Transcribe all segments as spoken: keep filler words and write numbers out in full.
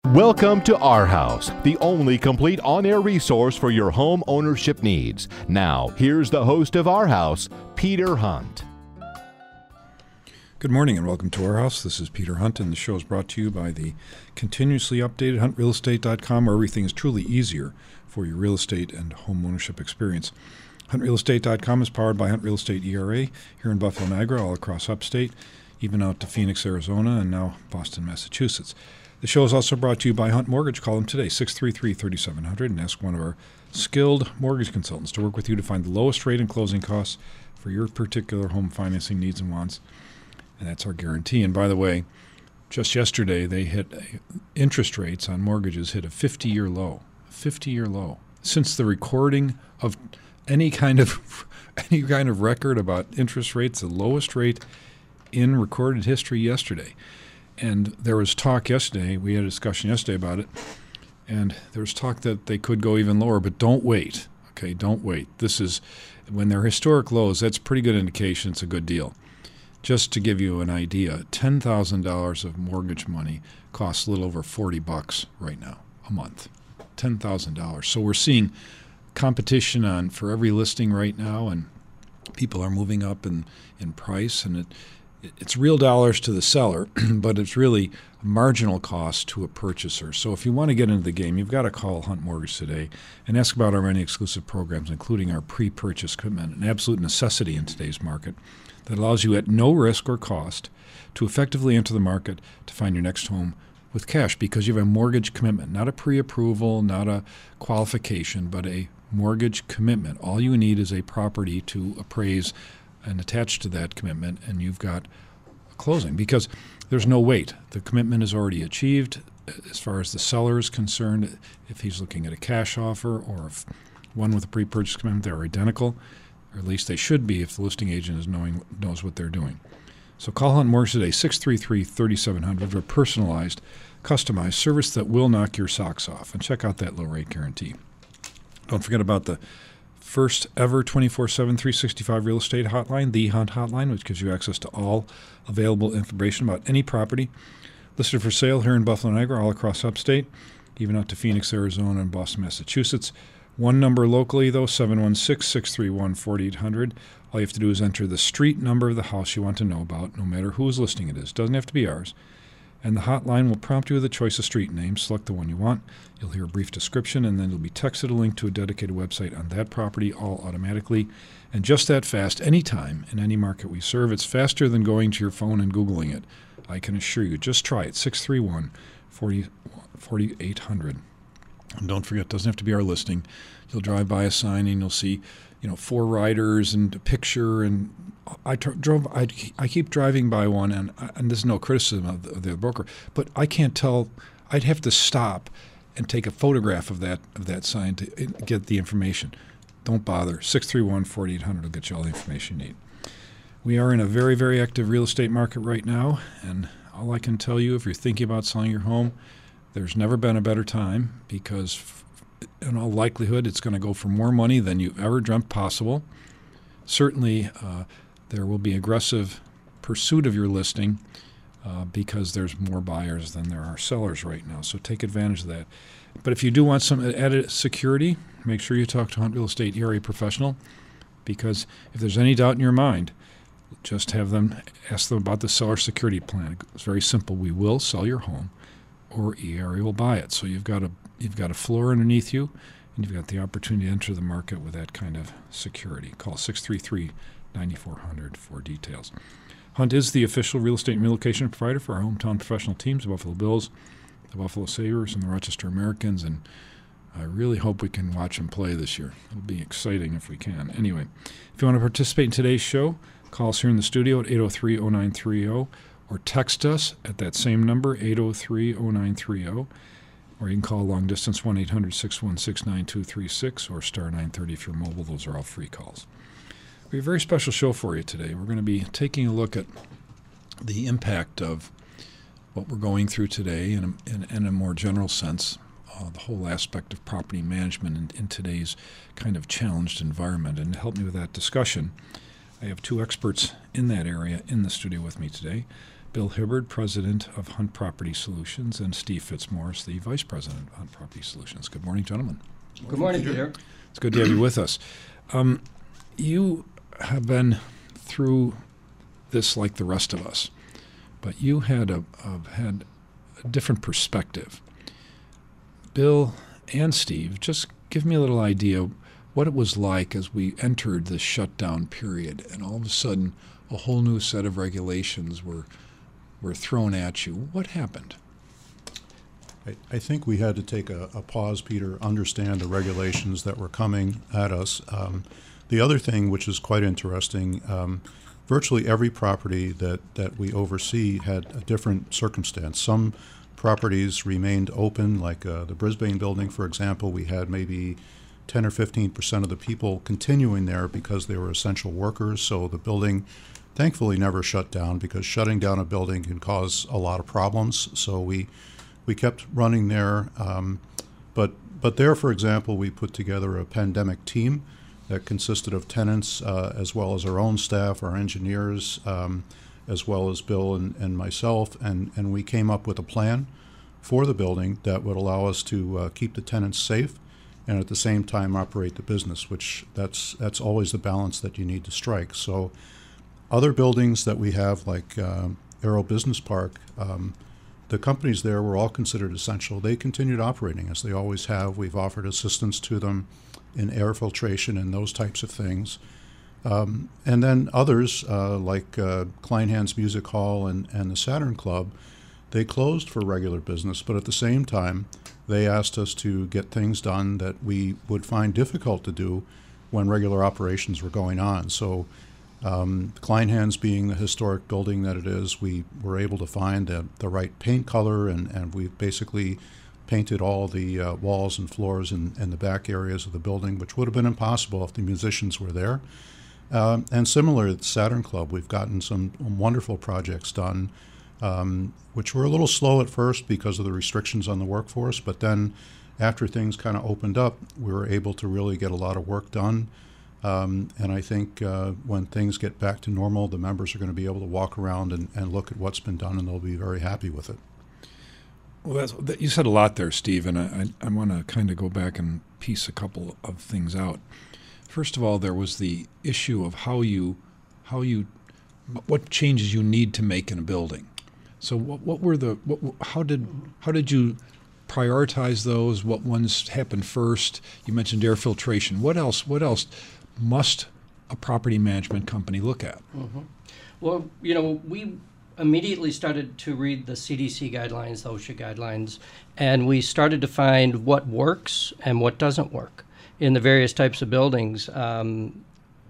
Welcome to Our House, the only complete on-air resource for your home ownership needs. Now, here's the host of Our House, Peter Hunt. Good morning and welcome to Our House. This is Peter Hunt, and the show is brought to you by the continuously updated hunt real estate dot com, where everything is truly easier for your real estate and home ownership experience. hunt real estate dot com is powered by Hunt Real Estate E R A here in Buffalo, Niagara, all across upstate, even out to Phoenix, Arizona, and now Boston, Massachusetts. The show is also brought to you by Hunt Mortgage. Call them today, six three three, three seven zero zero, and ask one of our skilled mortgage consultants to work with you to find the lowest rate and closing costs for your particular home financing needs and wants. And that's our guarantee. And by the way, just yesterday they hit a, interest rates on mortgages hit a fifty-year low. fifty-year low. Since the recording of any kind of any kind of record about interest rates, the lowest rate in recorded history yesterday. And there was talk yesterday, we had a discussion yesterday about it, and there was talk that they could go even lower, but don't wait. Okay, don't wait. This is, when they're historic lows, that's a pretty good indication it's a good deal. Just to give you an idea, ten thousand dollars of mortgage money costs a little over forty bucks right now, a month. ten thousand dollars. So we're seeing competition on for every listing right now, and people are moving up in, in price, and it it's real dollars to the seller, but it's really a marginal cost to a purchaser. So if you want to get into the game, you've got to call Hunt Mortgage today and ask about our many exclusive programs, including our pre-purchase commitment, an absolute necessity in today's market that allows you at no risk or cost to effectively enter the market to find your next home with cash, because you have a mortgage commitment, not a pre-approval, not a qualification, but a mortgage commitment. All you need is a property to appraise and attached to that commitment, and you've got a closing, because there's no wait. The commitment is already achieved as far as the seller is concerned. If he's looking at a cash offer or if one with a pre-purchase commitment, they're identical, or at least they should be if the listing agent is knowing knows what they're doing. So call Hunt Mortgage today, six three three, three seven zero zero, for a personalized, customized service that will knock your socks off. And check out that low rate guarantee. Don't forget about the first ever twenty-four seven, three sixty-five real estate hotline, the Hunt Hotline, which gives you access to all available information about any property listed for sale here in Buffalo, Niagara, all across upstate, even out to Phoenix, Arizona, and Boston, Massachusetts. One number locally, though, seven one six, six three one, four eight zero zero. All you have to do is enter the street number of the house you want to know about, no matter whose listing it is. Doesn't have to be ours. And the hotline will prompt you with a choice of street names. Select the one you want. You'll hear a brief description, and then you'll be texted a link to a dedicated website on that property, all automatically. And just that fast, anytime, in any market we serve. It's faster than going to your phone and Googling it. I can assure you. Just try it, six three one, four eight zero zero. And don't forget, it doesn't have to be our listing. You'll drive by a sign, and you'll see, you know, four riders and a picture, and I t- drove. I, I keep driving by one, and and this is no criticism of the, of the broker, but I can't tell. I'd have to stop and take a photograph of that of that sign to get the information. Don't bother. six three one, four eight zero zero will get you all the information you need. We are in a very, very active real estate market right now, and all I can tell you, if you're thinking about selling your home, there's never been a better time, because in all likelihood it's going to go for more money than you've ever dreamt possible. Certainly, uh, there will be aggressive pursuit of your listing uh, because there's more buyers than there are sellers right now. So take advantage of that. But if you do want some added security, make sure you talk to Hunt Real Estate E R A professional, because if there's any doubt in your mind, just have them ask them about the seller security plan. It's very simple. We will sell your home, or E R A will buy it. So you've got a you've got a floor underneath you, and you've got the opportunity to enter the market with that kind of security. Call six three three, nine four zero zero for details. Hunt is the official real estate and relocation provider for our hometown professional teams, the Buffalo Bills, the Buffalo Sabres, and the Rochester Americans, and I really hope we can watch them play this year. It'll be exciting if we can. Anyway, if you want to participate in today's show, call us here in the studio at eight oh three, oh nine three oh, or text us at that same number, eight oh three, oh nine three oh, or you can call long distance one eight hundred, six one six, nine two three six, or star nine thirty if you're mobile. Those are all free calls. We have a very special show for you today. We're going to be taking a look at the impact of what we're going through today in a, in, in a more general sense, uh, the whole aspect of property management in, in today's kind of challenged environment. And to help me with that discussion, I have two experts in that area in the studio with me today. Bill Hibbard, President of Hunt Property Solutions, and Steve Fitzmaurice, the Vice President of Hunt Property Solutions. Good morning, gentlemen. Good morning, Peter. It's good to have you with us. Um, you have been through this like the rest of us, but you had a, a had a different perspective. Bill and Steve, just give me a little idea what it was like as we entered the shutdown period, and all of a sudden a whole new set of regulations were were thrown at you. What happened? I, I think we had to take a, a pause, Peter, understand the regulations that were coming at us. Um, the other thing, which is quite interesting, um, virtually every property that, that we oversee had a different circumstance. Some properties remained open, like uh, the Brisbane building, for example. We had maybe ten or fifteen percent of the people continuing there because they were essential workers, so the building thankfully never shut down, because shutting down a building can cause a lot of problems. So we we kept running there. Um, but but there, for example, we put together a pandemic team that consisted of tenants uh, as well as our own staff, our engineers, um, as well as Bill and, and myself, and, and we came up with a plan for the building that would allow us to uh, keep the tenants safe and at the same time operate the business, which that's that's always the balance that you need to strike. So other buildings that we have, like uh, Aero Business Park, um, the companies there were all considered essential. They continued operating as they always have. We've offered assistance to them in air filtration and those types of things. Um, and then others, uh, like uh, Kleinhans Music Hall and, and the Saturn Club, they closed for regular business, but at the same time, they asked us to get things done that we would find difficult to do when regular operations were going on. So um, Kleinhans being the historic building that it is, we were able to find the, the right paint color, and, and we basically painted all the uh, walls and floors in, in the back areas of the building, which would have been impossible if the musicians were there. Um, and similar at the Saturn Club, we've gotten some wonderful projects done, um, which were a little slow at first because of the restrictions on the workforce, but then after things kind of opened up, we were able to really get a lot of work done. Um, and I think uh, when things get back to normal, the members are going to be able to walk around and, and look at what's been done, and they'll be very happy with it. Well, that's, that, you said a lot there, Steve, and I, I, I want to kind of go back and piece a couple of things out. First of all, there was the issue of how you, how you, what changes you need to make in a building. So, what, what were the, what, how did, how did you prioritize those? What ones happened first? You mentioned air filtration. What else? What else must a property management company look at? Mm-hmm. Well, you know, we immediately started to read the C D C guidelines, the OSHA guidelines, and we started to find what works and what doesn't work in the various types of buildings. Um,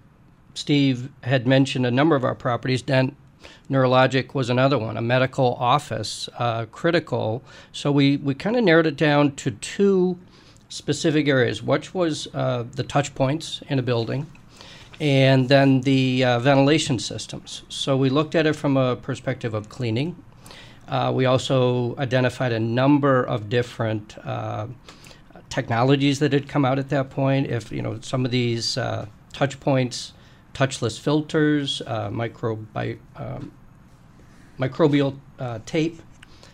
Steve had mentioned a number of our properties. Dent Neurologic was another one, a medical office, uh, critical. So we, we kind of narrowed it down to two specific areas, which was uh, the touch points in a building, and then the uh, ventilation systems. So we looked at it from a perspective of cleaning. Uh, we also identified a number of different uh, technologies that had come out at that point. If, you know, some of these uh, touch points, touchless filters, uh, microbi- um, microbial uh, tape,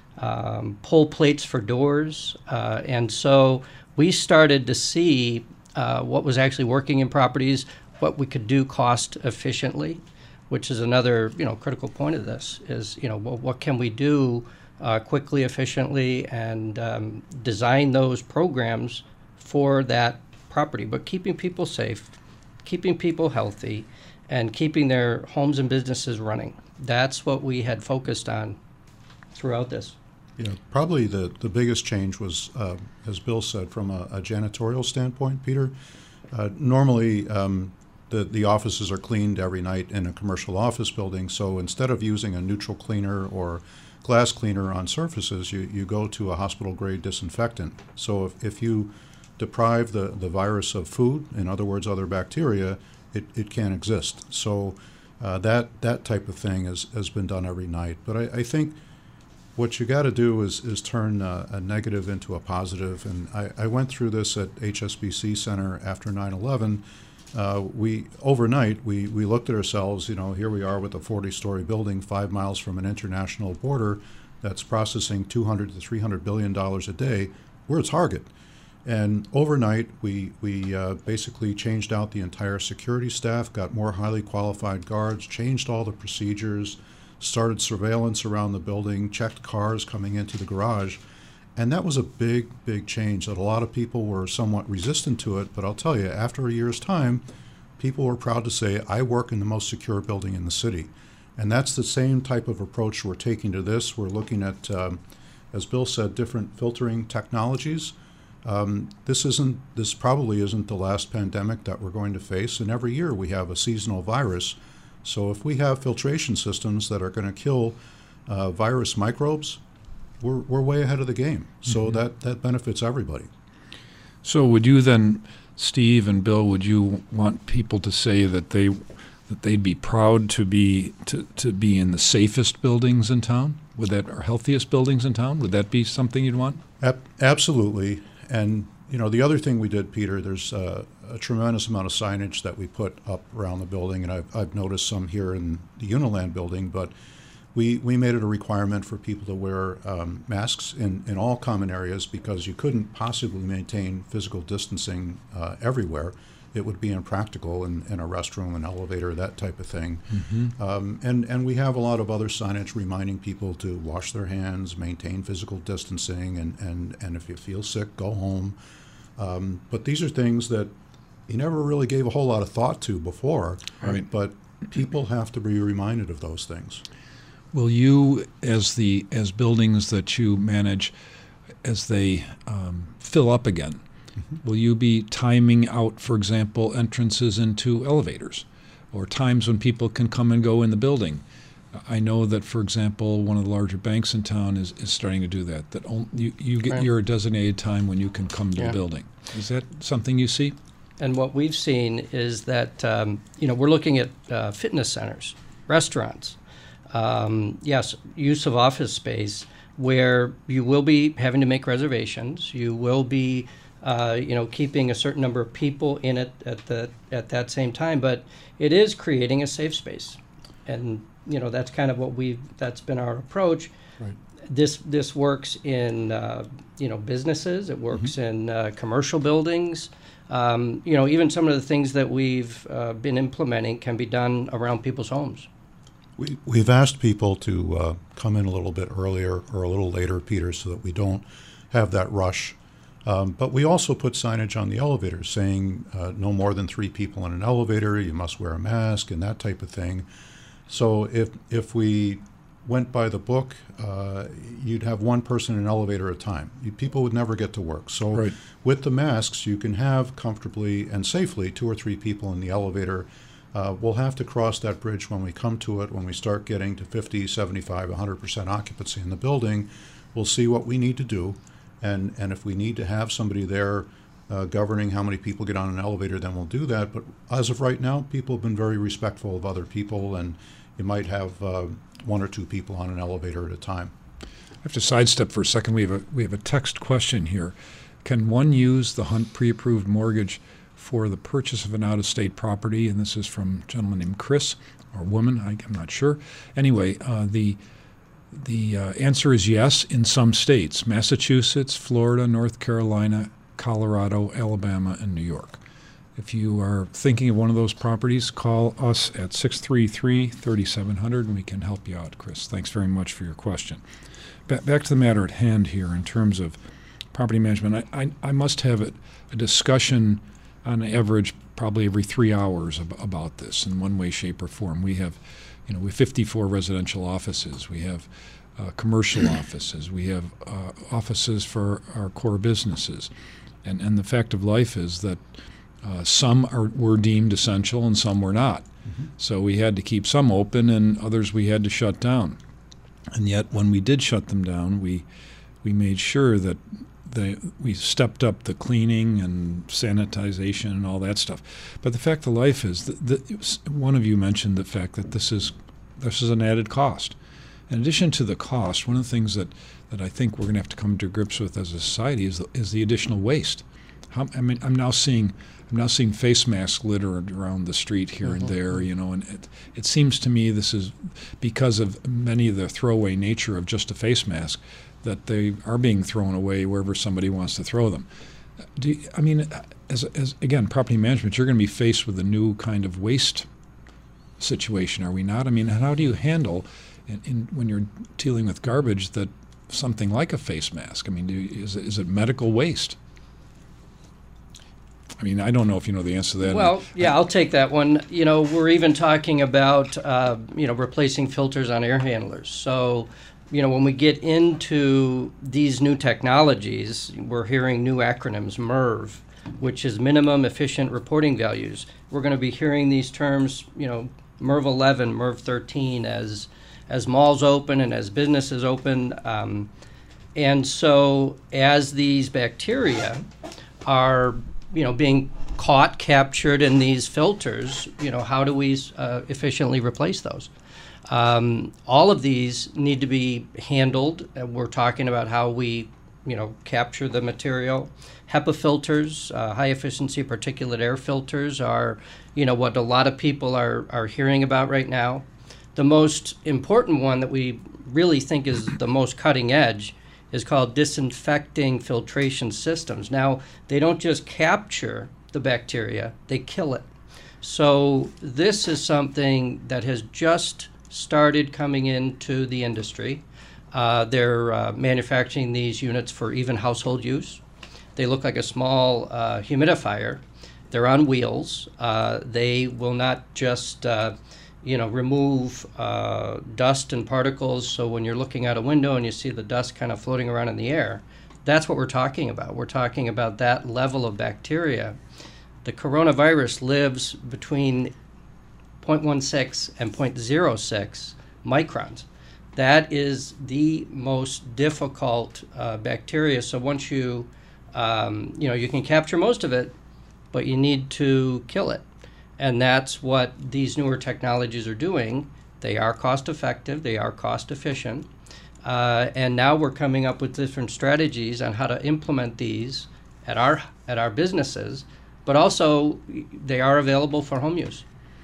um, pull plates for doors. Uh, and so we started to see uh, what was actually working in properties, what we could do cost efficiently, which is another, you know, critical point of this is, you know, well, what can we do uh, quickly, efficiently, and um, design those programs for that property, but keeping people safe, keeping people healthy, and keeping their homes and businesses running. That's what we had focused on throughout this. Yeah, probably the, the biggest change was, uh, as Bill said, from a, a janitorial standpoint, Peter. Uh, normally, um, the, the offices are cleaned every night in a commercial office building, so instead of using a neutral cleaner or glass cleaner on surfaces, you, you go to a hospital-grade disinfectant. So if, if you deprive the, the virus of food, in other words, other bacteria, it, it can't exist. So uh, that that type of thing has, has been done every night. But I, I think what you got to do is is turn a, a negative into a positive. And I, I went through this at H S B C Center after nine eleven, uh, we overnight we, we looked at ourselves. You know, here we are with a forty-story building five miles from an international border that's processing two hundred to three hundred billion dollars a day. We're a target. And overnight, we, we uh, basically changed out the entire security staff, got more highly qualified guards, changed all the procedures, started surveillance around the building, checked cars coming into the garage. And that was a big, big change that a lot of people were somewhat resistant to it. But I'll tell you, after a year's time, people were proud to say, I work in the most secure building in the city. And that's the same type of approach we're taking to this. We're looking at, um, as Bill said, different filtering technologies. Um, this isn't. This probably isn't the last pandemic that we're going to face, and every year we have a seasonal virus. So if we have filtration systems that are going to kill uh, virus microbes, we're we're way ahead of the game. So mm-hmm. that that benefits everybody. So would you then, Steve and Bill, would you want people to say that they that they'd be proud to be to, to be in the safest buildings in town? Would that or healthiest buildings in town? Would that be something you'd want? Ab- absolutely. And, you know, the other thing we did, Peter, there's uh, a tremendous amount of signage that we put up around the building, and I've, I've noticed some here in the Uniland building, but we, we made it a requirement for people to wear um, masks in, in all common areas because you couldn't possibly maintain physical distancing uh, everywhere. It would be impractical in, in a restroom, an elevator, that type of thing. Mm-hmm. Um, and, and we have a lot of other signage reminding people to wash their hands, maintain physical distancing, and, and, and if you feel sick, go home. Um, but these are things that you never really gave a whole lot of thought to before, right. But people have to be reminded of those things. Will you, as the as buildings that you manage, as they um, fill up again, will you be timing out, for example, entrances into elevators or times when people can come and go in the building? I know that, for example, one of the larger banks in town is, is starting to do that, that on, you, you get right. your designated time when you can come to yeah. the building. Is that something you see? And what we've seen is that, um, you know, we're looking at uh, fitness centers, restaurants, um, yes, use of office space where you will be having to make reservations. You will be Uh, you know, keeping a certain number of people in it at the at that same time, but it is creating a safe space, and you know that's kind of what we that's been our approach. Right. This this works in uh, you know businesses. It works mm-hmm. in uh, commercial buildings. Um, you know, even some of the things that we've uh, been implementing can be done around people's homes. We we've asked people to uh, come in a little bit earlier or a little later, Peter, so that we don't have that rush. Um, but we also put signage on the elevators saying uh, no more than three people in an elevator, you must wear a mask and that type of thing. So if if we went by the book, uh, you'd have one person in an elevator at a time. You, people would never get to work. So right. with the masks, you can have comfortably and safely two or three people in the elevator. Uh, we'll have to cross that bridge when we come to it, when we start getting to fifty, seventy-five, one hundred percent occupancy in the building. We'll see what we need to do. And and if we need to have somebody there uh, governing how many people get on an elevator, then we'll do that. But as of right now, people have been very respectful of other people, and you might have uh, one or two people on an elevator at a time. I have to sidestep for a second. We have a we have a text question here. Can one use the Hunt pre-approved mortgage for the purchase of an out-of-state property? And this is from a gentleman named Chris, or woman, I, I'm not sure. Anyway, uh, the The uh, answer is yes in some states: Massachusetts, Florida, North Carolina, Colorado, Alabama, and New York. If you are thinking of one of those properties, call us at six three three, three seven zero zero and we can help you out, Chris. Thanks very much for your question. Ba- back to the matter at hand here in terms of property management. I, I, I must have a, a discussion on average probably every three hours ab- about this in one way, shape, or form. We have You know, we have fifty-four residential offices. We have uh, commercial offices. We have uh, offices for our core businesses. And and the fact of life is that uh, some are, were deemed essential and some were not. Mm-hmm. So we had to keep some open and others we had to shut down. And yet when we did shut them down, we we made sure that they, we stepped up the cleaning and sanitization and all that stuff. But the fact of life is that the, one of you mentioned the fact that this is this is an added cost. In addition to the cost, one of the things that, that I think we're going to have to come to grips with as a society is the, is the additional waste. How, I mean, I'm now seeing I'm now seeing face masks littered around the street here mm-hmm. and there, you know, and it, it seems to me this is because of many of the throwaway nature of just a face mask that they are being thrown away wherever somebody wants to throw them. Do you, I mean, as, as again, property management, you're going to be faced with a new kind of waste situation, are we not? I mean, how do you handle in, in, when you're dealing with garbage that something like a face mask? I mean, do you, is, it, is it medical waste? I mean, I don't know if you know the answer to that. Well, yeah, I'll take that one. You know, we're even talking about, uh, you know, replacing filters on air handlers. So, you know, when we get into these new technologies, we're hearing new acronyms, M E R V, which is minimum efficient reporting values. We're going to be hearing these terms, you know, M E R V eleven, M E R V thirteen, as as malls open and as businesses open. Um, and so as these bacteria are, you know, being caught, captured in these filters, you know, how do we uh, efficiently replace those? Um, all of these need to be handled. Uh, we're talking about how we, you know, capture the material. HEPA filters, uh, high efficiency particulate air filters, are, you know, what a lot of people are, are hearing about right now. The most important one that we really think is the most cutting edge is called disinfecting filtration systems. Now, they don't just capture the bacteria, they kill it. So this is something that has just started coming into the industry. Uh, they're uh, manufacturing these units for even household use. They look like a small uh, humidifier. They're on wheels. Uh, they will not just uh, you know, remove uh, dust and particles. So when you're looking out a window and you see the dust kind of floating around in the air, that's what we're talking about. We're talking about that level of bacteria. The coronavirus lives between zero point one six and zero point zero six microns. That is the most difficult uh, bacteria. So once you, um, you know, you can capture most of it, but you need to kill it. And that's what these newer technologies are doing. They are cost effective, they are cost efficient. Uh, and now we're coming up with different strategies on how to implement these at our at our businesses, but also they are available for home use.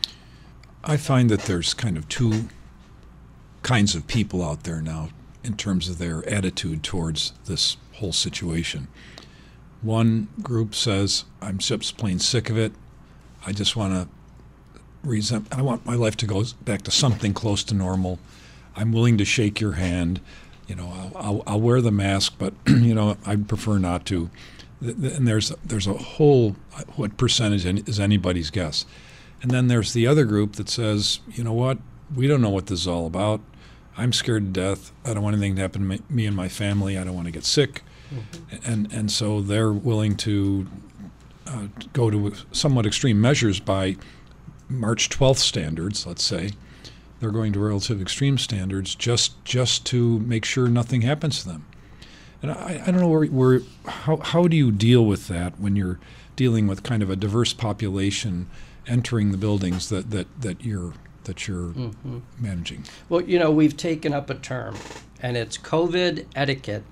I find that there's kind of two kinds of people out there now in terms of their attitude towards this whole situation. One group says, I'm just plain sick of it. I just want to reason. I want my life to go back to something close to normal. I'm willing to shake your hand. You know, I'll, I'll, I'll wear the mask, but you know, I'd prefer not to. And there's there's a whole what percentage is anybody's guess. And then there's the other group that says, you know what, we don't know what this is all about. I'm scared to death. I don't want anything to happen to me and my family. I don't want to get sick. Mm-hmm. And and so they're willing to Uh, go to somewhat extreme measures by March twelfth standards, let's say. They're going to relative extreme standards just just to make sure nothing happens to them. And I, I don't know where, where how how do you deal with that when you're dealing with kind of a diverse population entering the buildings that, that, that you're that you're mm-hmm. managing? Well, you know, we've taken up a term, and it's COVID etiquette.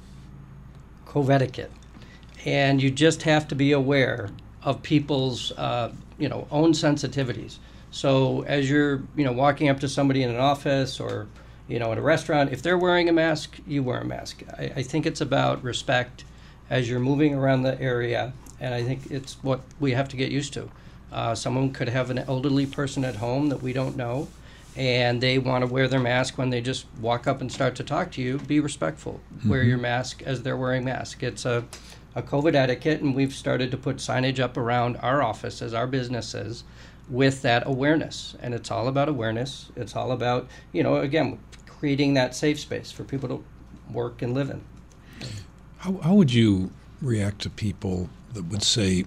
COVID etiquette. And you just have to be aware of people's, uh, you know, own sensitivities. So as you're, you know, walking up to somebody in an office or, you know, at a restaurant, if they're wearing a mask, you wear a mask. I, I think it's about respect as you're moving around the area, and I think it's what we have to get used to. Uh, someone could have an elderly person at home that we don't know, and they want to wear their mask when they just walk up and start to talk to you. Be respectful. Mm-hmm. Wear your mask as they're wearing mask. It's a a COVID etiquette, and we've started to put signage up around our offices, our businesses, with that awareness. And it's all about awareness. It's all about, you know, again, creating that safe space for people to work and live in. How, how would you react to people that would say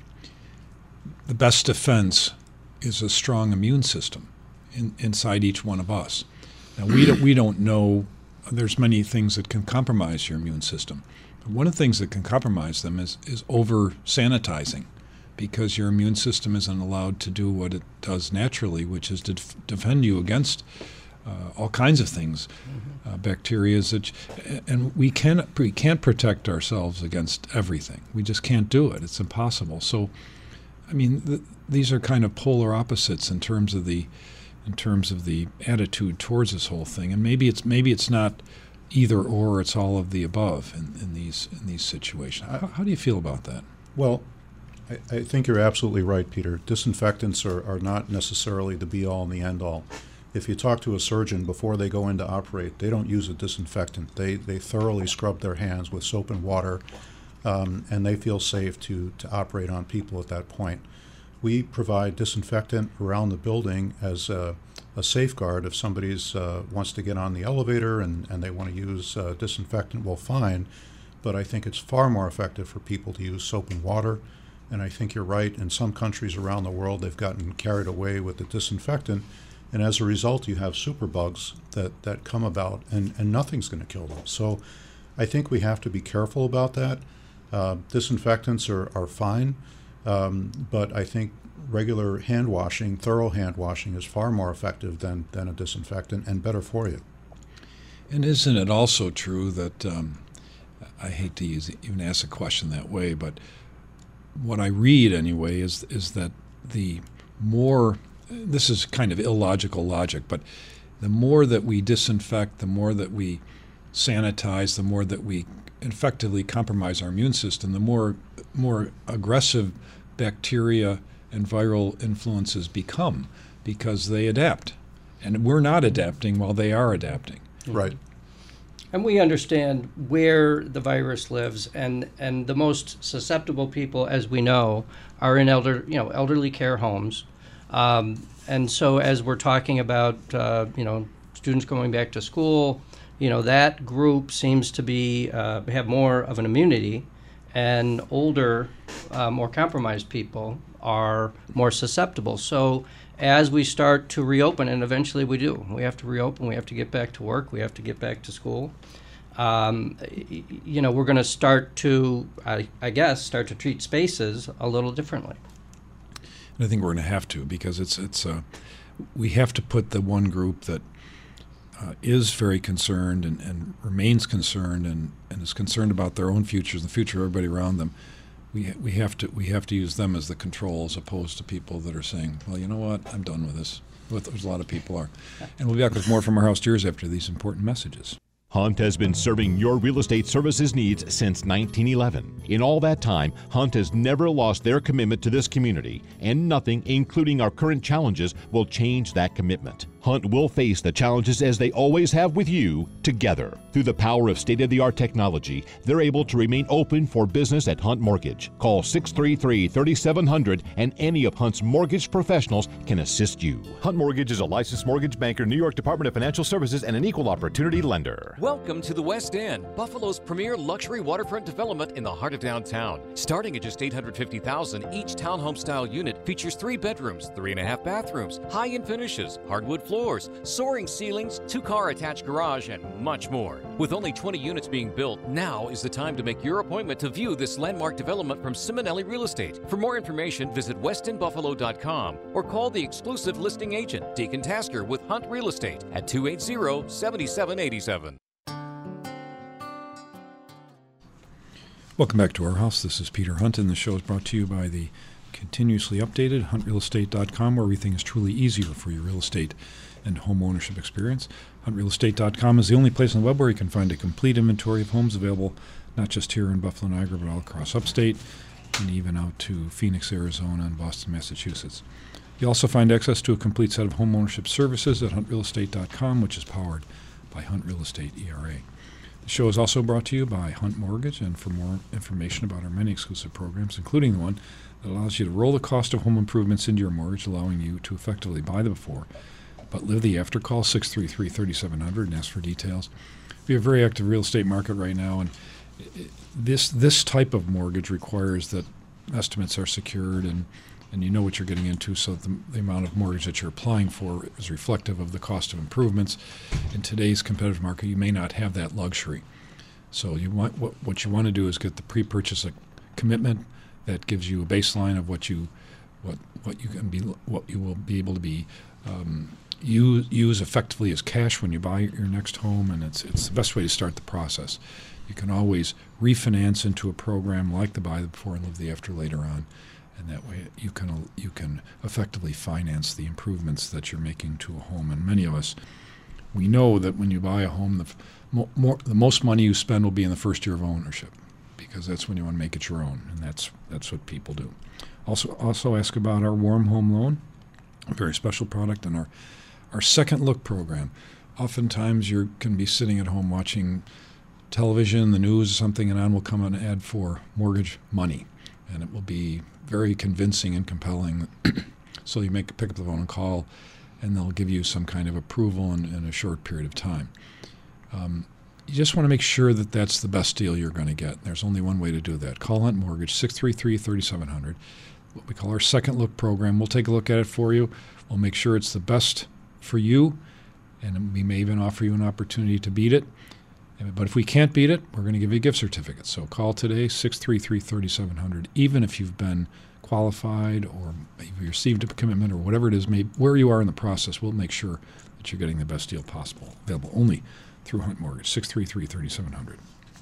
the best defense is a strong immune system in, inside each one of us? Now, we don't, we don't know. There's many things that can compromise your immune system. One of the things that can compromise them is, is over-sanitizing, because your immune system isn't allowed to do what it does naturally, which is to def- defend you against uh, all kinds of things, mm-hmm. uh, bacteria. That, and we can't, we can't protect ourselves against everything. We just can't do it. It's impossible. So, I mean, th- these are kind of polar opposites in terms of the in terms of the attitude towards this whole thing. And maybe it's maybe it's not either or, it's all of the above in, in these in these situations. How, how do you feel about that? Well, I, I think you're absolutely right, Peter. Disinfectants are, are not necessarily the be-all and the end-all. If you talk to a surgeon before they go in to operate, they don't use a disinfectant. They they thoroughly scrub their hands with soap and water, um, and they feel safe to, to operate on people at that point. We provide disinfectant around the building as a, a safeguard. If somebody uh, wants to get on the elevator and, and they want to use uh, disinfectant, well, fine. But I think it's far more effective for people to use soap and water. And I think you're right. In some countries around the world, they've gotten carried away with the disinfectant. And as a result, you have superbugs that, that come about, and, and nothing's going to kill them. So I think we have to be careful about that. Uh, disinfectants are, are fine. Um, but I think regular hand washing, thorough hand washing, is far more effective than, than a disinfectant and better for you. And isn't it also true that, um, I hate to use, even ask a question that way, but what I read anyway is is that the more, this is kind of illogical logic, but the more that we disinfect, the more that we sanitize, the more that we effectively compromise our immune system, the more more aggressive bacteria and viral influences become, because they adapt. And we're not adapting while they are adapting. Right. And we understand where the virus lives, and, and the most susceptible people, as we know, are in elder, you know, elderly care homes. Um, and so as we're talking about, uh, you know, students going back to school, you know, that group seems to be uh, have more of an immunity, and older, uh, more compromised people are more susceptible. So as we start to reopen, and eventually we do, we have to reopen, we have to get back to work, we have to get back to school, um, you know, we're going to start to, I, I guess, start to treat spaces a little differently. And I think we're going to have to, because it's, it's uh, we have to put the one group that Uh, is very concerned and, and remains concerned and, and is concerned about their own futures, the future of everybody around them. We ha- we have to we have to use them as the control, as opposed to people that are saying, well, you know what, I'm done with this. What there's a lot of people are. And we'll be back with more from our house steers after these important messages. Hunt has been serving your real estate services needs since nineteen eleven. In all that time, Hunt has never lost their commitment to this community, and nothing, including our current challenges, will change that commitment. Hunt will face the challenges, as they always have, with you, together. Through the power of state-of-the-art technology, they're able to remain open for business at Hunt Mortgage. Call six three three, three seven zero zero and any of Hunt's mortgage professionals can assist you. Hunt Mortgage is a licensed mortgage banker, New York Department of Financial Services, and an equal opportunity lender. Welcome to the West End, Buffalo's premier luxury waterfront development in the heart of downtown. Starting at just eight hundred fifty thousand dollars, each townhome-style unit features three bedrooms, three and a half bathrooms, high-end finishes, hardwood floors, soaring ceilings, two-car attached garage, and much more. With only twenty units being built, now is the time to make your appointment to view this landmark development from Simonelli Real Estate. For more information, visit west end buffalo dot com or call the exclusive listing agent, Deacon Tasker, with Hunt Real Estate at two eight zero, seven seven eight seven. Welcome back to our house. This is Peter Hunt, and the show is brought to you by the continuously updated hunt real estate dot com, where everything is truly easier for your real estate and home ownership experience. hunt real estate dot com is the only place on the web where you can find a complete inventory of homes available, not just here in Buffalo, Niagara, but all across upstate and even out to Phoenix, Arizona, and Boston, Massachusetts. You also find access to a complete set of home ownership services at hunt real estate dot com, which is powered by Hunt Real Estate E R A. The show is also brought to you by Hunt Mortgage, and for more information about our many exclusive programs, including the one that allows you to roll the cost of home improvements into your mortgage, allowing you to effectively buy the before but live the after, call six three three, three seven zero zero and ask for details. We have a very active real estate market right now, and this this type of mortgage requires that estimates are secured and, and you know what you're getting into, so the, the amount of mortgage that you're applying for is reflective of the cost of improvements. In today's competitive market, you may not have that luxury. So you want what, what you want to do is get the pre-purchase commitment that gives you a baseline of what you what what you can be what you will be able to be um, use, use effectively as cash when you buy your next home, and it's it's the best way to start the process. You can always refinance into a program like the Buy the Before and Live the After later on, and that way you can you can effectively finance the improvements that you're making to a home. And many of us, we know that when you buy a home, the f- mo- more the most money you spend will be in the first year of ownership, because that's when you want to make it your own, and that's that's what people do. Also, also ask about our Warm Home Loan, a very special product, and our our Second Look program. Oftentimes, you can be sitting at home watching television, the news, something, and on will come an ad for mortgage money, and it will be very convincing and compelling. So you make pick up the phone and call, and they'll give you some kind of approval in, in a short period of time. Um, you just want to make sure that that's the best deal you're going to get. There's only one way to do that. Call Hunt Mortgage, six three three, three seven zero zero, what we call our Second Look program. We'll take a look at it for you. We'll make sure it's the best for you, and we may even offer you an opportunity to beat it. But if we can't beat it, we're going to give you a gift certificate. So call today, six three three, three seven zero zero, even if you've been qualified or you've received a commitment or whatever it is, maybe where you are in the process, we'll make sure that you're getting the best deal possible. Available only through Hunt Mortgage, six three three, three seven zero zero.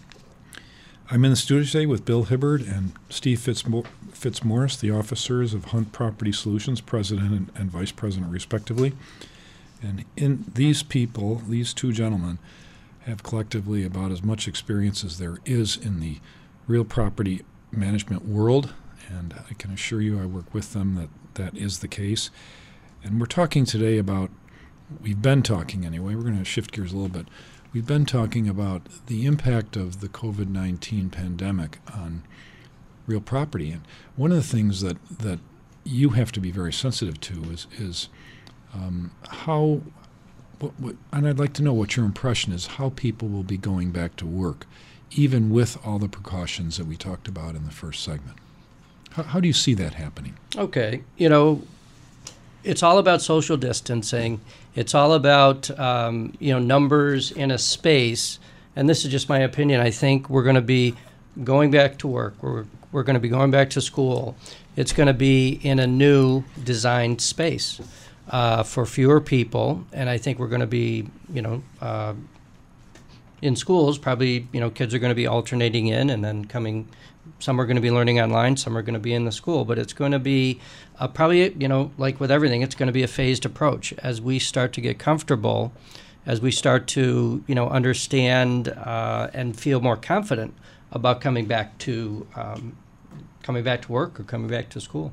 I'm in the studio today with Bill Hibbard and Steve Fitzmo- Fitzmaurice, the officers of Hunt Property Solutions, president and, and vice president, respectively. And in these people, these two gentlemen, have collectively about as much experience as there is in the real property management world, and I can assure you I work with them that that is the case. And we're talking today about, we've been talking anyway, we're going to shift gears a little bit, we've been talking about the impact of the covid nineteen pandemic on real property. And one of the things that, that you have to be very sensitive to is, is um, how What, what, and I'd like to know what your impression is, how people will be going back to work, even with all the precautions that we talked about in the first segment. How, how do you see that happening? Okay. You know, it's all about social distancing. It's all about, um, you know, numbers in a space. And this is just my opinion. I think we're going to be going back to work. We're, we're going to be going back to school. It's going to be in a new designed space. Uh, for fewer people, and I think we're going to be, you know, uh, in schools, probably, you know, kids are going to be alternating in and then coming, some are going to be learning online, some are going to be in the school, but it's going to be uh, probably, you know, like with everything, it's going to be a phased approach. As we start to get comfortable, as we start to, you know, understand uh, and feel more confident about coming back to, um, coming back to work or coming back to school.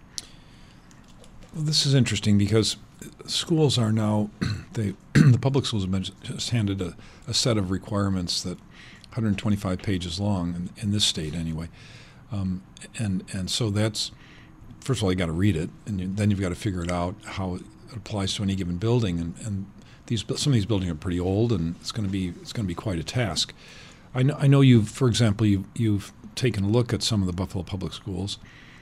Well, this is interesting because schools are now, they, the public schools have been just handed a, a set of requirements that one hundred twenty-five pages long, in, in this state anyway. Um, and and so that's, first of all, you got to read it, and you, then you've got to figure it out how it applies to any given building. And, and these some of these buildings are pretty old, and it's going to be it's going to be quite a task. I know, I know you've, for example, you, you've taken a look at some of the Buffalo Public Schools.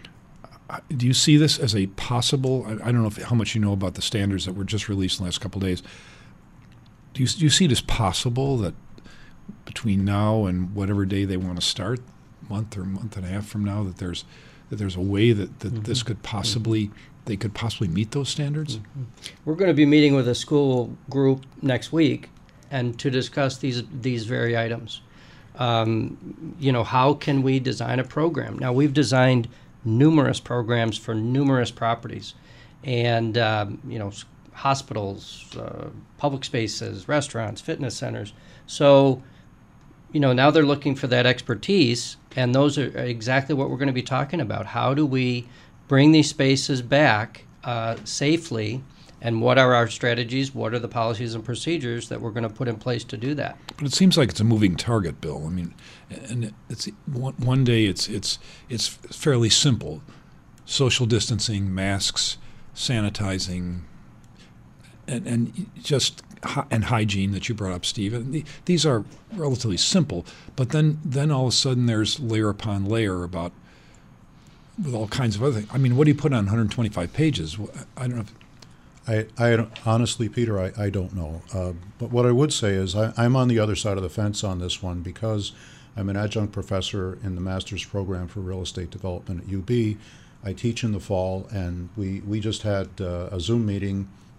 Do you see this as a possible, I, I don't know if, how much you know about the standards that were just released in the last couple of days. Do you, do you see it as possible that between now and whatever day they want to start, month or month and a half from now, that there's that there's a way that, that mm-hmm. this could possibly, mm-hmm. they could possibly meet those standards? Mm-hmm. We're going to be meeting with a school group next week and to discuss these these very items. Um, you know, how can we design a program? Now, we've designed numerous programs for numerous properties, and um, you know, hospitals, uh, public spaces, restaurants, fitness centers. So, you know, now they're looking for that expertise, and those are exactly what we're going to be talking about. How do we bring these spaces back uh, safely, and what are our strategies? What are the policies and procedures that we're going to put in place to do that? But it seems like it's a moving target, Bill. I mean, and it's one, one day it's it's it's fairly simple: social distancing, masks, sanitizing, and and just and hygiene that you brought up, Steve. And the, these are relatively simple. But then then all of a sudden there's layer upon layer about with all kinds of other things. I mean, what do you put on one hundred twenty-five pages? I don't know. If, I, I don't- honestly, Peter, I, I don't know. Uh, but what I would say is I, I'm on the other side of the fence on this one because I'm an adjunct professor in the master's program for real estate development at U B. I teach in the fall, and we, we just had uh, a Zoom meeting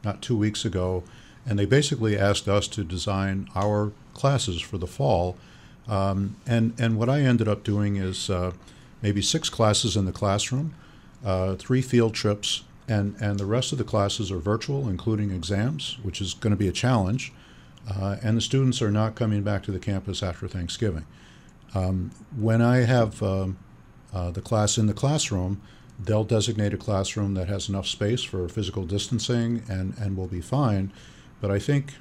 not two weeks ago, and they basically asked us to design our classes for the fall. Um, and, and what I ended up doing is uh, maybe six classes in the classroom, uh, three field trips, and, and the rest of the classes are virtual, including exams, which is going to be a challenge. Uh, and the students are not coming back to the campus after Thanksgiving. Um, when I have um, uh, the class in the classroom, they'll designate a classroom that has enough space for physical distancing and, and will be fine. But I think,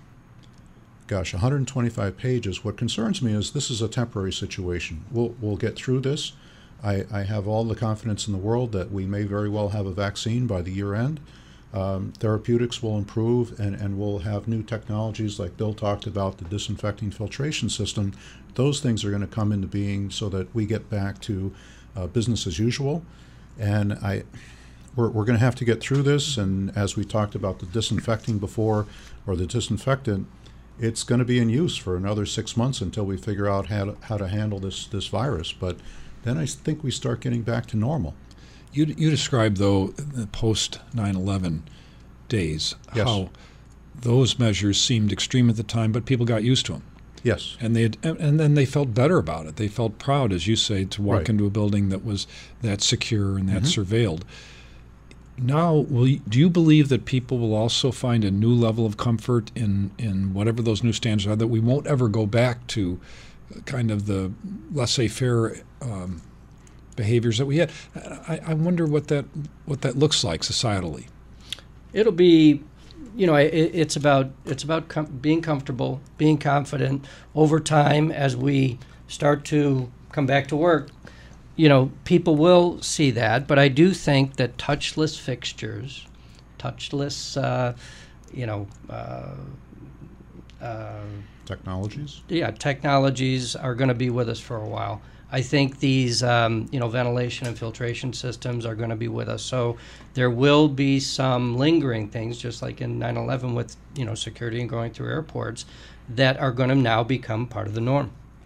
gosh, one hundred twenty-five pages, what concerns me is this is a temporary situation. We'll, we'll get through this. I, I have all the confidence in the world that we may very well have a vaccine by the year end. Um, therapeutics will improve, and, and we'll have new technologies like Bill talked about, the disinfecting filtration system. Those things are going to come into being so that we get back to uh, business as usual. And I, we're, we're going to have to get through this, and as we talked about the disinfecting before, or the disinfectant, it's going to be in use for another six months until we figure out how to, how to handle this, this virus. But then I think we start getting back to normal. You, you described, though, the post nine eleven days, Yes. how those measures seemed extreme at the time, but people got used to them. Yes. And they had, and then they felt better about it. They felt proud, as you say, to walk Right. into a building that was that secure and that Mhm. surveilled. Now, will you, do you believe that people will also find a new level of comfort in, in whatever those new standards are, that we won't ever go back to kind of the laissez-faire um, behaviors that we had? I, I wonder what that what that looks like societally. It'll be, you know, it, it's about it's about com- being comfortable, being confident over time as we start to come back to work. You know, people will see that, but I do think that touchless fixtures, touchless, uh, you know, uh, uh, Technologies? yeah, technologies are going to be with us for a while. I think these, um, you know, ventilation and filtration systems are going to be with us. So there will be some lingering things, just like in nine eleven with, you know, security and going through airports, that are going to now become part of the norm.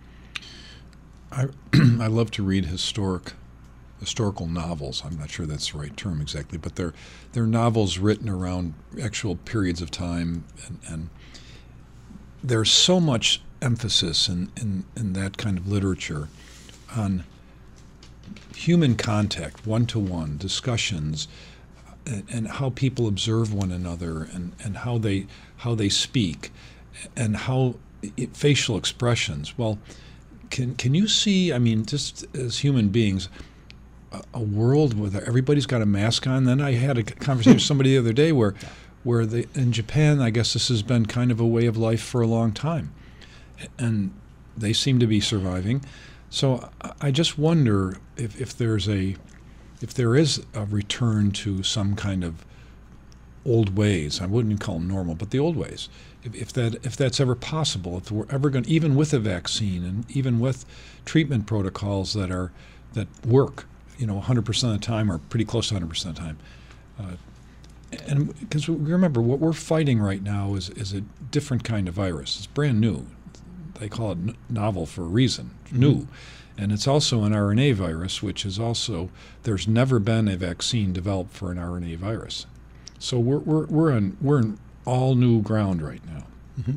I I love to read historic historical novels. I'm not sure that's the right term exactly, but they're they're novels written around actual periods of time, and, and there's so much emphasis in, in, in that kind of literature on human contact, one-to-one discussions, and, and how people observe one another, and, and how they how they speak, and how it, facial expressions. Well, can can you see? I mean, just as human beings, a, a world where everybody's got a mask on. Then I had a conversation with somebody the other day where, where they, in Japan, I guess this has been kind of a way of life for a long time, and they seem to be surviving. So I just wonder if, if there's a, if there is a return to some kind of old ways. I wouldn't call them normal, but the old ways. If, if that if that's ever possible, if we're ever going, even with a vaccine and even with treatment protocols that are that work, you know, one hundred percent of the time or pretty close to one hundred percent of the time. Uh, and because remember, what we're fighting right now is is a different kind of virus. It's brand new. They call it n- novel for a reason, mm-hmm. new. And it's also an R N A virus, which is also, there's never been a vaccine developed for an R N A virus. So we're we're we're on we're in all new ground right now. Mm-hmm.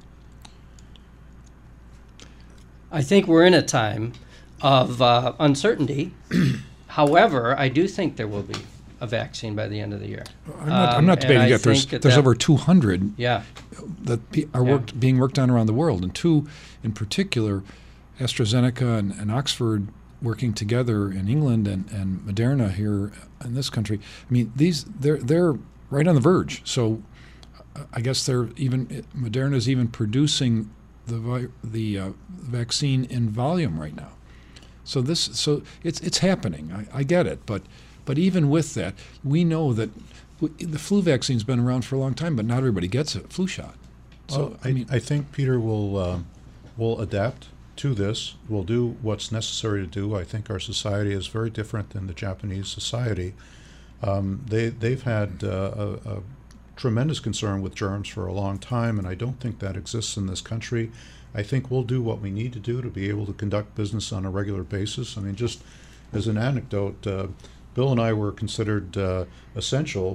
I think we're in a time of uh, uncertainty. However, I do think there will be a vaccine by the end of the year. I'm not, I'm Um, not and debating I that. There's think that there's that- over two hundred Yeah, that pe- are Yeah. worked, being worked on around the world, and two in particular, AstraZeneca and, and Oxford working together in England, and, and Moderna here in this country. I mean, these they're they're right on the verge. So uh, I guess they're even Moderna's even producing the vi- the uh, vaccine in volume right now. So this so it's it's happening. I, I get it, but but even with that, we know that w- the flu vaccine's been around for a long time, but not everybody gets a flu shot. So Well, I, I mean, I think Peter will um, will adapt to this. We'll do what's necessary to do. I think our society is very different than the Japanese society. Um, they they've had uh, a, a tremendous concern with germs for a long time, and I don't think that exists in this country. I think we'll do what we need to do to be able to conduct business on a regular basis. I mean, just as an anecdote, uh, Bill and I were considered uh, essential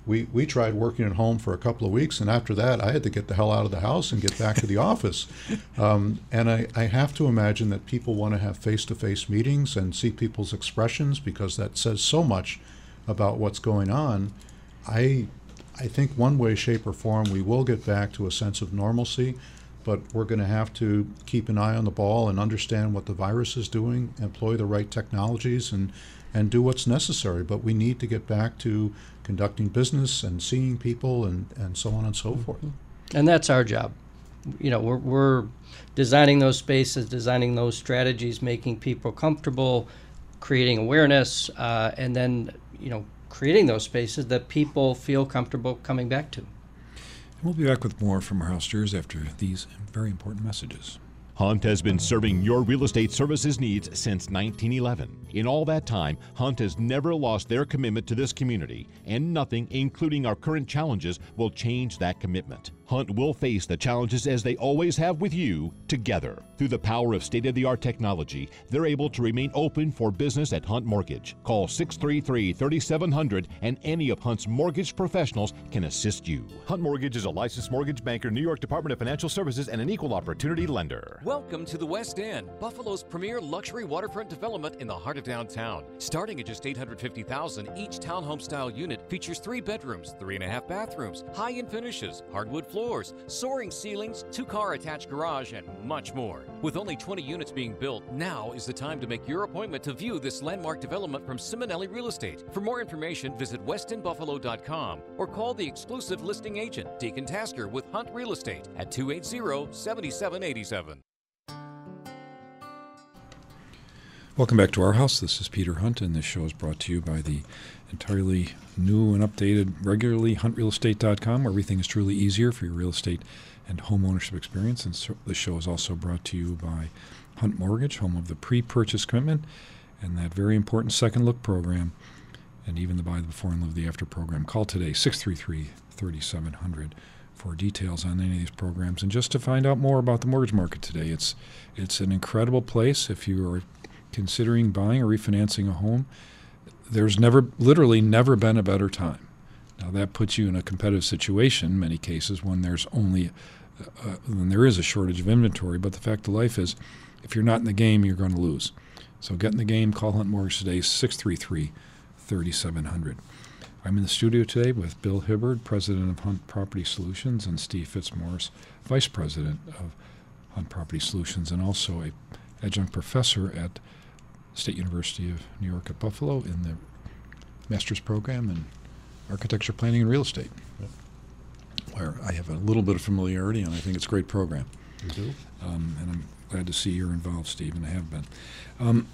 we, we tried working at home for a couple of weeks, and after that, I had to get the hell out of the house and get back to the office. Um, and I, I have to imagine that people want to have face-to-face meetings and see people's expressions, because that says so much about what's going on. I, I think one way, shape, or form, we will get back to a sense of normalcy, but we're going to have to keep an eye on the ball and understand what the virus is doing, employ the right technologies, and, and do what's necessary. But we need to get back to conducting business and seeing people and, and so on and so forth. And that's our job. You know, we're, we're designing those spaces, designing those strategies, making people comfortable, creating awareness, uh, and then, you know, creating those spaces that people feel comfortable coming back to. We'll be back with more from our house tours after these very important messages. Hunt has been serving your real estate services needs since nineteen eleven. In all that time, Hunt has never lost their commitment to this community, and nothing, including our current challenges, will change that commitment. Hunt will face the challenges as they always have with you, together. Through the power of state-of-the-art technology, they're able to remain open for business at Hunt Mortgage. Call six three three, three seven zero zero and any of Hunt's mortgage professionals can assist you. Hunt Mortgage is a licensed mortgage banker, New York Department of Financial Services, and an equal opportunity lender. Welcome to the West End, Buffalo's premier luxury waterfront development in the heart of downtown. Starting at just eight hundred fifty thousand dollars, each townhome-style unit features three bedrooms, three and a half bathrooms, high-end finishes, hardwood floors, soaring ceilings, two-car attached garage, and much more. With only twenty units being built, now is the time to make your appointment to view this landmark development from Simonelli Real Estate. For more information, visit west end buffalo dot com or call the exclusive listing agent, Deacon Tasker, with Hunt Real Estate at two eight zero, seven seven eight seven. Welcome back to our house. This is Peter Hunt, and this show is brought to you by the entirely new and updated, regularly hunt real estate dot com, where everything is truly easier for your real estate and home ownership experience. And so the show is also brought to you by Hunt Mortgage, home of the pre-purchase commitment and that very important second look program, and even the buy the before and live the after program. Call today, six three three, three seven zero zero, for details on any of these programs and just to find out more about the mortgage market today. It's it's an incredible place if you are considering buying or refinancing a home. There's never, literally never been a better time. Now that puts you in a competitive situation in many cases when there's only, uh, when there is a shortage of inventory, but the fact of life is, if you're not in the game, you're going to lose. So get in the game, call Hunt Mortgage today, six three three, three seven zero zero. I'm in the studio today with Bill Hibbard, President of Hunt Property Solutions, and Steve Fitzmaurice, Vice President of Hunt Property Solutions, and also a adjunct professor at State University of New York at Buffalo in the master's program in architecture, planning, and real estate, yep. Where I have a little bit of familiarity, and I think it's a great program. You do? Um, and I'm glad to see you're involved, Steve, and I have been. Um,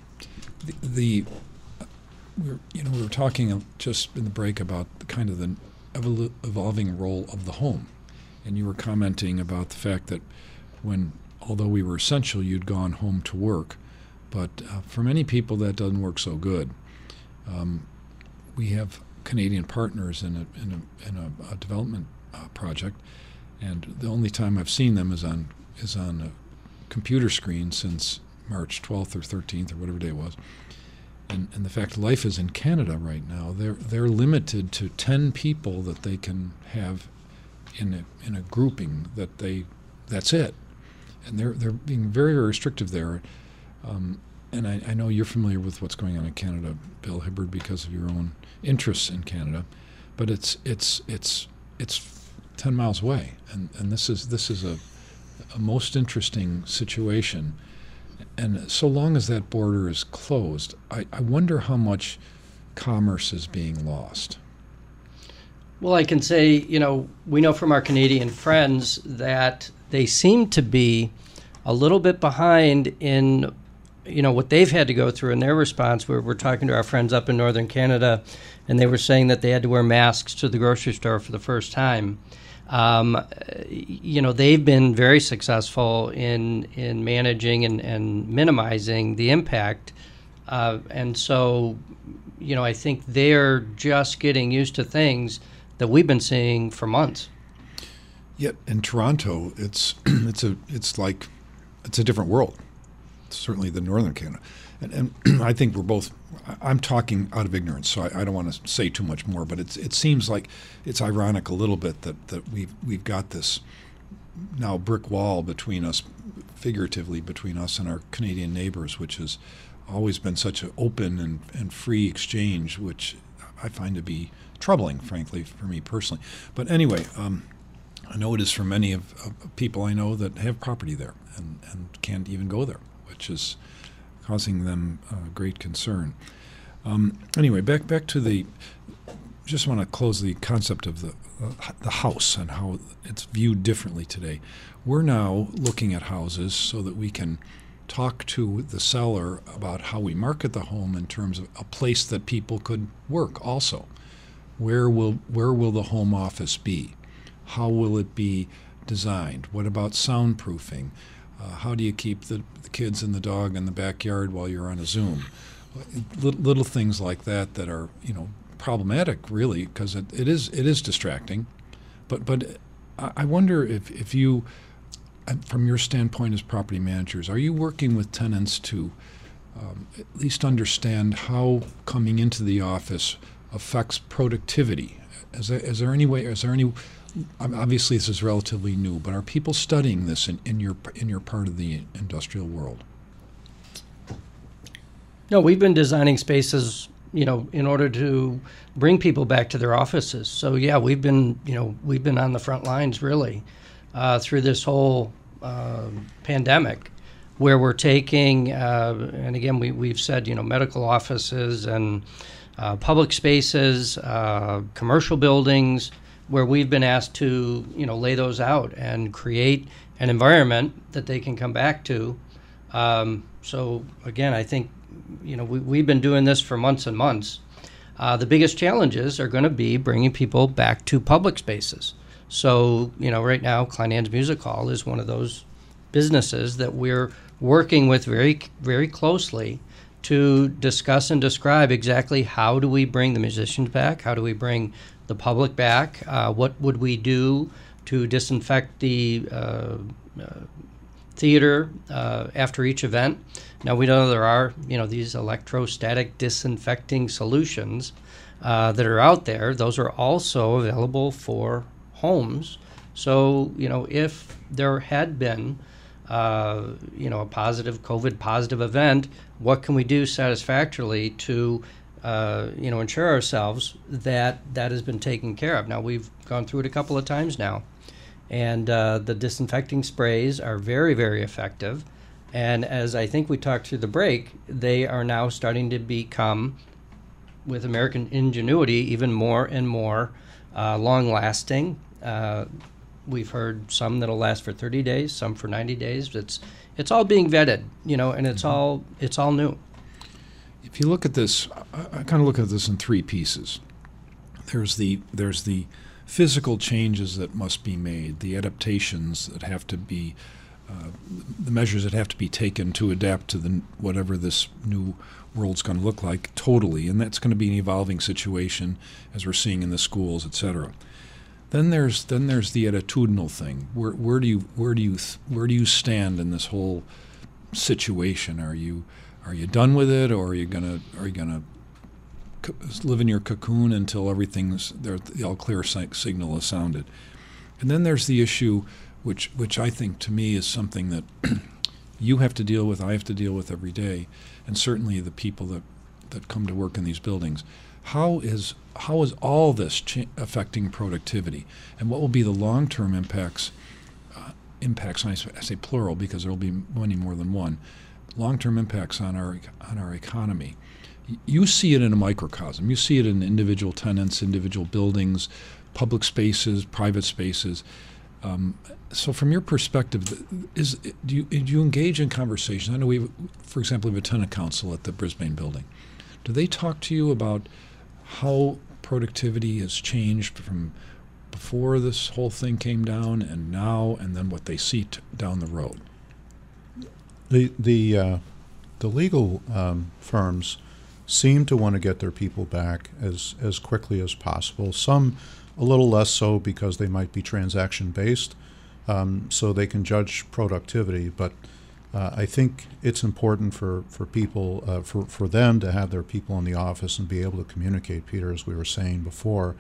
the, the uh, we were, you know, we were talking just in the break about the kind of the evol- evolving role of the home, and you were commenting about the fact that when, although we were essential, you'd gone home to work. But uh, for many people, that doesn't work so good. Um, we have Canadian partners in a in a, in a, a development uh, project, and the only time I've seen them is on is on a computer screen since March twelfth or thirteenth or whatever day it was. And and the fact life is in Canada right now, they're they're limited to ten people that they can have in a in a grouping that they that's it, and they're they're being very very restrictive there. Um, and I, I know you're familiar with what's going on in Canada, Bill Hibbard, because of your own interests in Canada, but it's it's it's it's ten miles away, and, and this is this is a, a most interesting situation. And so long as that border is closed, I, I wonder how much commerce is being lost. Well, I can say, you know, we know from our Canadian friends that they seem to be a little bit behind in, you know, what they've had to go through in their response. We're, we're talking to our friends up in northern Canada, and they were saying that they had to wear masks to the grocery store for the first time. Um, you know, they've been very successful in in managing and, and minimizing the impact. Uh, and so, you know, I think they're just getting used to things that we've been seeing for months. Yet in Toronto, it's it's a it's like it's a different world. Certainly the northern Canada. and, and I think we're both, I'm talking out of ignorance, so I, I don't want to say too much more, but it's, it seems like it's ironic a little bit that, that we've, we've got this now brick wall between us, figuratively between us and our Canadian neighbors, which has always been such an open and, and free exchange, which I find to be troubling, frankly, for me personally. But anyway, um, I know it is for many of, of people I know that have property there and, and can't even go there, which is causing them uh, great concern. Um, anyway, back back to the, just want to close the concept of the, uh, the house and how it's viewed differently today. We're now looking at houses so that we can talk to the seller about how we market the home in terms of a place that people could work also. Where will, where will the home office be? How will it be designed? What about soundproofing? Uh, how do you keep the, the kids and the dog in the backyard while you're on a Zoom? Little, little things like that that are, you know, problematic, really, because it, it is it is distracting. But but I wonder if, if you, from your standpoint as property managers, are you working with tenants to um, at least understand how coming into the office affects productivity? Is there, is there any way? Is there any? Obviously, this is relatively new, but are people studying this in, in your in your part of the industrial world? No, we've been designing spaces, you know, in order to bring people back to their offices. So yeah, we've been, you know, we've been on the front lines really uh, through this whole uh, pandemic, where we're taking, uh, and again, we we've said, you know, medical offices and uh, public spaces, uh, commercial buildings, where we've been asked to, you know, lay those out and create an environment that they can come back to. Um, so again, I think, you know, we, we've been doing this for months and months. Uh, the biggest challenges are going to be bringing people back to public spaces. So, you know, right now, Kleinans Music Hall is one of those businesses that we're working with very, very closely to discuss and describe exactly how do we bring the musicians back, how do we bring the public back, uh, what would we do to disinfect the uh, uh, theater uh, after each event. Now, we know there are, you know, these electrostatic disinfecting solutions uh, that are out there. Those are also available for homes. So, you know, if there had been, uh, you know, a positive COVID positive event, what can we do satisfactorily to, uh, you know, ensure ourselves that that has been taken care of? Now, we've gone through it a couple of times now, and uh, the disinfecting sprays are very, very effective. And as I think we talked through the break, they are now starting to become, with American ingenuity, even more and more uh, long-lasting. Uh, we've heard some that'll last for thirty days, some for ninety days. It's it's all being vetted, you know, and it's mm-hmm. all it's all new. If you look at this, I, I kind of look at this in three pieces. There's the there's the physical changes that must be made, the adaptations that have to be. Uh, the measures that have to be taken to adapt to the whatever this new world's going to look like totally, and that's going to be an evolving situation as we're seeing in the schools, et cetera. Then there's then there's the attitudinal thing. Where where do you where do you where do you stand in this whole situation? Are you are you done with it, or are you gonna are you gonna live in your cocoon until everything's there, the all clear signal is sounded? And then there's the issue. Which, which I think to me is something that you have to deal with, I have to deal with every day, and certainly the people that, that come to work in these buildings. How is how is all this cha- affecting productivity, and what will be the long-term impacts? Uh, impacts, and I say plural because there will be many more than one. Long-term impacts on our on our economy. You see it in a microcosm. You see it in individual tenants, individual buildings, public spaces, private spaces. Um, so from your perspective, is do you, do you engage in conversations? I know we, have, for example, we have a tenant council at the Brisbane building. Do they talk to you about how productivity has changed from before this whole thing came down and now, and then what they see t- down the road? The the uh, the legal um, firms seem to want to get their people back as as quickly as possible. Some a little less so because they might be transaction based, um, so they can judge productivity. But uh, I think it's important for, for people, uh, for, for them to have their people in the office and be able to communicate, Peter, as we were saying before.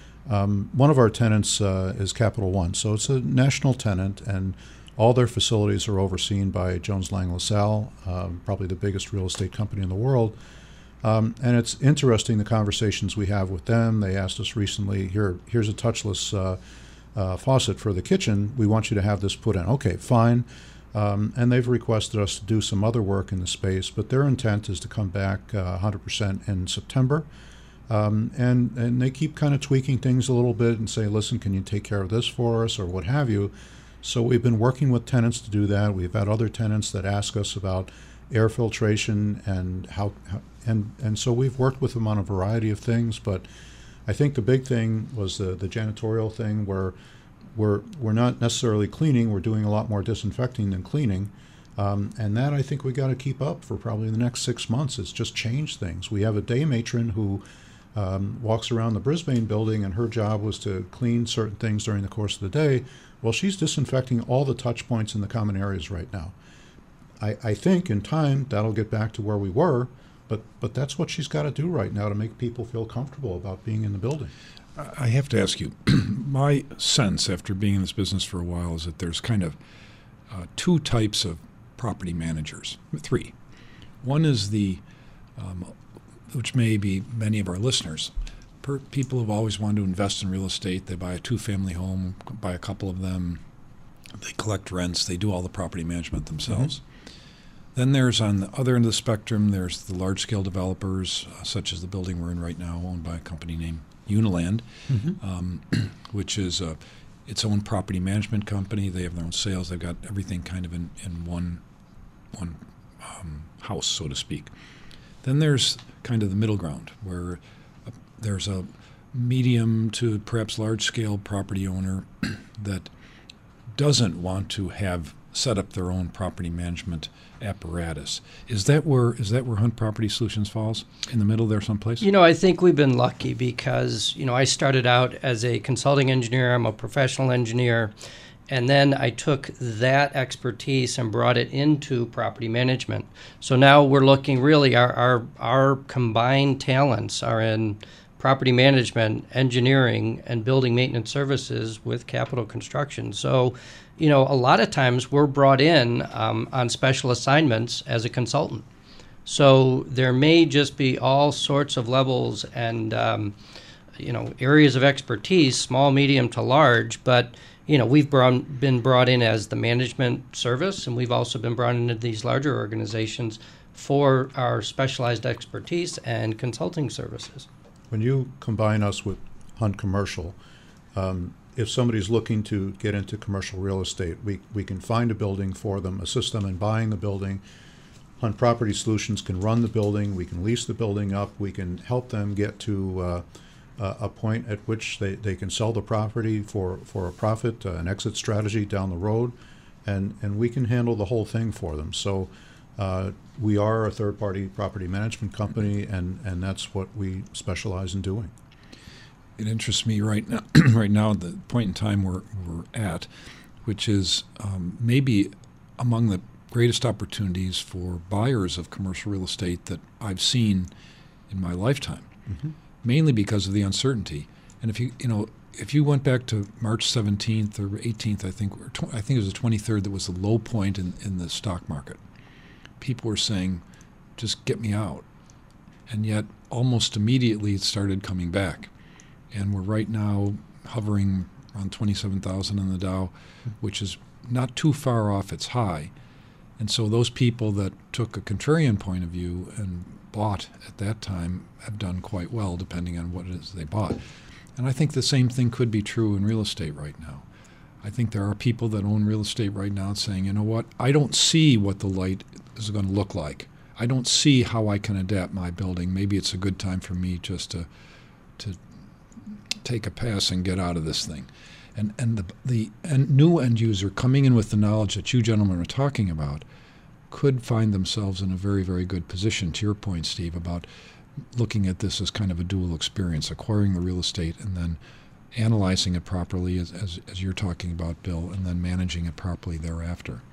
Um, one of our tenants uh, is Capital One, so it's a national tenant, and all their facilities are overseen by Jones Lang LaSalle, um, probably the biggest real estate company in the world. Um, and it's interesting the conversations we have with them. They asked us recently, here, here's a touchless uh, uh, faucet for the kitchen. We want you to have this put in. Okay, fine. Um, and they've requested us to do some other work in the space, but their intent is to come back uh, one hundred percent in September. Um, and, and they keep kind of tweaking things a little bit and say, listen, can you take care of this for us or what have you? So we've been working with tenants to do that. We've had other tenants that ask us about air filtration and how, how and, and so we've worked with them on a variety of things. But I think the big thing was the, the janitorial thing, where we're, we're not necessarily cleaning, we're doing a lot more disinfecting than cleaning. Um, and that I think we got to keep up for probably the next six months. It's just changed things. We have a day matron who Um, walks around the Brisbane building, and her job was to clean certain things during the course of the day. Well, she's disinfecting all the touch points in the common areas right now. I, I think in time that'll get back to where we were, but but that's what she's got to do right now to make people feel comfortable about being in the building. I have to ask you, my sense after being in this business for a while is that there's kind of uh, two types of property managers, three. One is the um, which may be many of our listeners. Per, people who've always wanted to invest in real estate. They buy a two-family home, buy a couple of them, they collect rents, they do all the property management themselves. Mm-hmm. Then there's, on the other end of the spectrum, there's the large-scale developers, uh, such as the building we're in right now, owned by a company named Uniland, mm-hmm. um, which is uh, its own property management company. They have their own sales. They've got everything kind of in, in one, one um, house, so to speak. Then there's kind of the middle ground, where uh, there's a medium to perhaps large-scale property owner that doesn't want to have set up their own property management apparatus. Is that where is that where Hunt Property Solutions falls? In the middle there someplace? You know, I think we've been lucky because, you know, I started out as a consulting engineer. I'm a professional engineer. And then I took that expertise and brought it into property management. So now we're looking really, our, our, our combined talents are in property management, engineering, and building maintenance services with capital construction. So, you know, a lot of times we're brought in um, on special assignments as a consultant. So there may just be all sorts of levels and, um, you know, areas of expertise, small, medium to large, but you know, we've brought, been brought in as the management service, and we've also been brought into these larger organizations for our specialized expertise and consulting services. When you combine us with Hunt Commercial, um, if somebody's looking to get into commercial real estate, we, we can find a building for them, assist them in buying the building. Hunt Property Solutions can run the building, we can lease the building up, we can help them get to uh, Uh, a point at which they, they can sell the property for, for a profit, uh, an exit strategy down the road, and, and we can handle the whole thing for them. So uh, we are a third-party property management company, and, and that's what we specialize in doing. It interests me right now, right now at the point in time we're, we're at, which is um, maybe among the greatest opportunities for buyers of commercial real estate that I've seen in my lifetime. Mm-hmm. Mainly because of the uncertainty. And if you you know if you went back to March seventeenth or eighteenth, I think or tw- I think it was the twenty-third, that was the low point in, in the stock market. People were saying, just get me out. And yet almost immediately it started coming back. And we're right now hovering around twenty-seven thousand in the Dow, which is not too far off its high. And so those people that took a contrarian point of view and bought at that time have done quite well, depending on what it is they bought. And I think the same thing could be true in real estate right now. I think there are people that own real estate right now saying, you know what, I don't see what the light is going to look like. I don't see how I can adapt my building. Maybe it's a good time for me just to to take a pass and get out of this thing. And and the, the and new end user coming in with the knowledge that you gentlemen are talking about could find themselves in a very, very good position, to your point, Steve, about looking at this as kind of a dual experience, acquiring the real estate and then analyzing it properly, as, as, as you're talking about, Bill, and then managing it properly thereafter.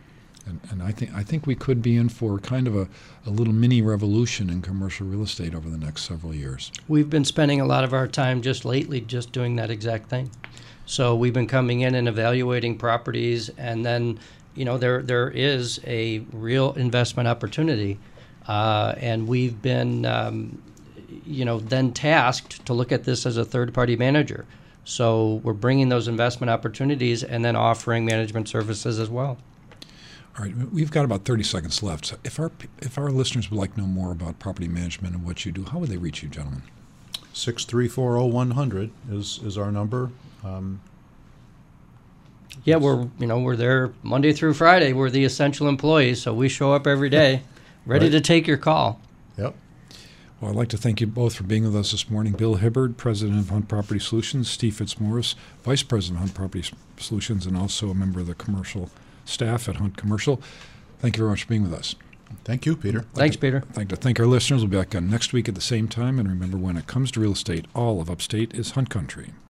And, and I think I think we could be in for kind of a, a little mini revolution in commercial real estate over the next several years. We've been spending a lot of our time just lately just doing that exact thing. So we've been coming in and evaluating properties, and then, you know, there there is a real investment opportunity, uh, and we've been, um, you know, then tasked to look at this as a third-party manager. So we're bringing those investment opportunities and then offering management services as well. All right, we've got about thirty seconds left. So if our if our listeners would like to know more about property management and what you do, how would they reach you, gentlemen? six three four oh one hundred is, is our number. Um, Yeah, we're you know we're there Monday through Friday. We're the essential employees, so we show up every day, ready Right. to take your call. Yep. Well, I'd like to thank you both for being with us this morning. Bill Hibbard, President of Hunt Property Solutions, Steve Fitzmaurice, Vice President of Hunt Property S- Solutions, and also a member of the commercial staff at Hunt Commercial. Thank you very much for being with us. Thank you, Peter. Thanks, Peter. I'd like to thank our listeners. We'll be back on next week at the same time. And remember, when it comes to real estate, all of Upstate is Hunt Country.